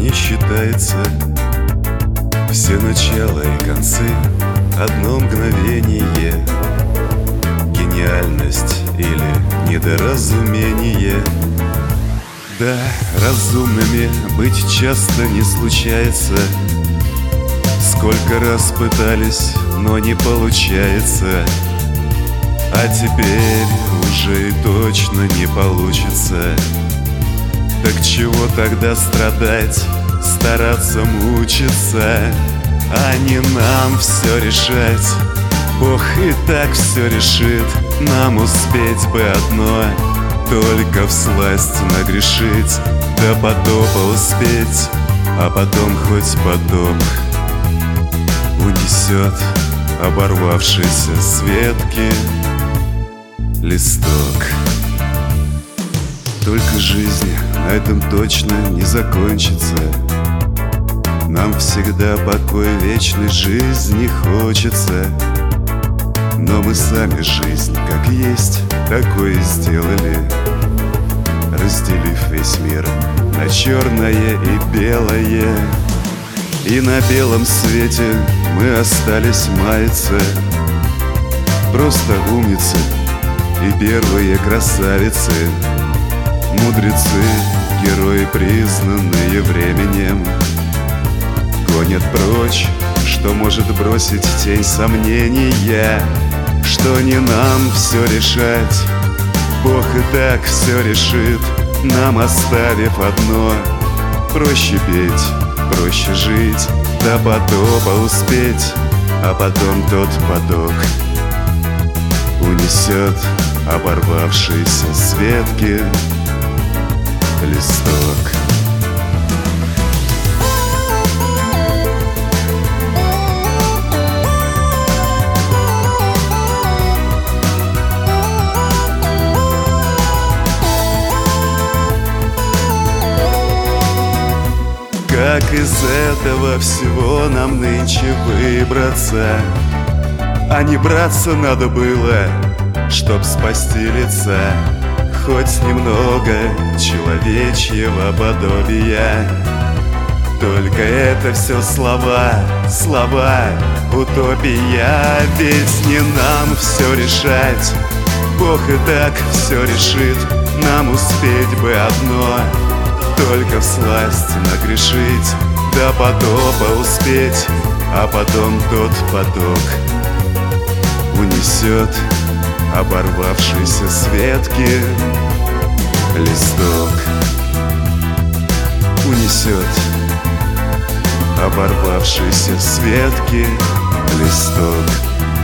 не считается. Все начала и концы — одно мгновение. Гениальность или недоразумение. Да, разумными быть часто не случается. Сколько раз пытались, но не получается. А теперь уже и точно не получится. Так чего тогда страдать, стараться мучиться? А не нам все решать. Бог и так все решит. Нам успеть бы одно, только всласть нагрешить, до потопа успеть, а потом хоть потоп унесет оборвавшийся с ветки листок. Только жизнь на этом точно не закончится. Нам всегда покой вечной жизни хочется. Но мы сами жизнь как есть, такое сделали, разделив весь мир на черное и белое. И на белом свете мы остались маяться. Просто умницы и первые красавицы, мудрецы, герои, признанные временем, гонят прочь, что может бросить тень сомнения, что не нам все решать. Бог и так все решит, нам оставив одно: проще петь, проще жить, до потопа успеть, а потом тот поток унесет оборвавшийся с ветки листок. Как из этого всего нам нынче выбраться? А не браться надо было, чтоб спасти лица хоть немного человечьего подобия. Только это все слова, слова, утопия. Ведь не нам все решать, Бог и так все решит. Нам успеть бы одно, только всласть нагрешить, до потопа успеть, а потом тот поток унесет оборвавшийся с ветки листок. Унесет оборвавшийся с ветки листок.